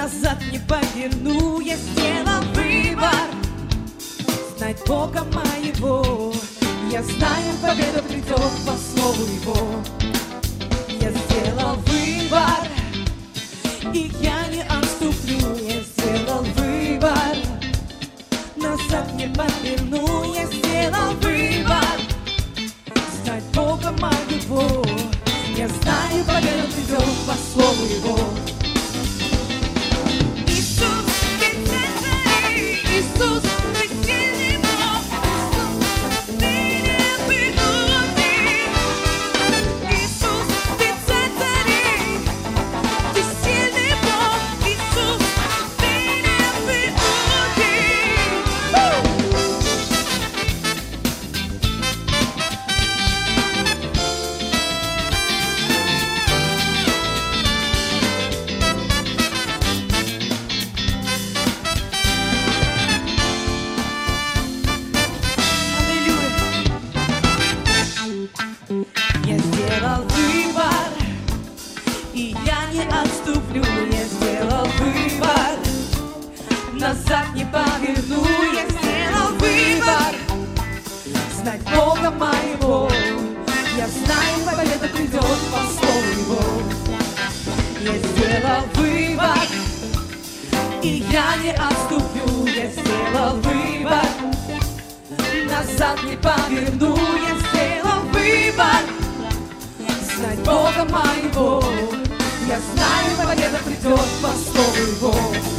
назад не поверну. Я сделал выбор знать Бога моего. Я знаю, победа придет по слову Его. Я сделал выбор, и я не отступлю. Я сделал выбор, назад не поверну. Я сделал выбор знать Бога моего. Я знаю, победа придет по слову Его. Иисус, ты царь, Иисус, ты сильный Бог, ты непобедимый. Иисус, ты царь, ты сильный Бог, Иисус, ты непобедимый. Я сделал выбор, и я не отступлю. Я сделал выбор, назад не поверну. Я сделал выбор знать Бога моего. Я знаю, победа придет по слову Его. Я сделал выбор, и я не отступлю. Я сделал выбор, назад не поверну. Я сделал выбор знать Бога моего. Я знаю, победа придет по слову Его.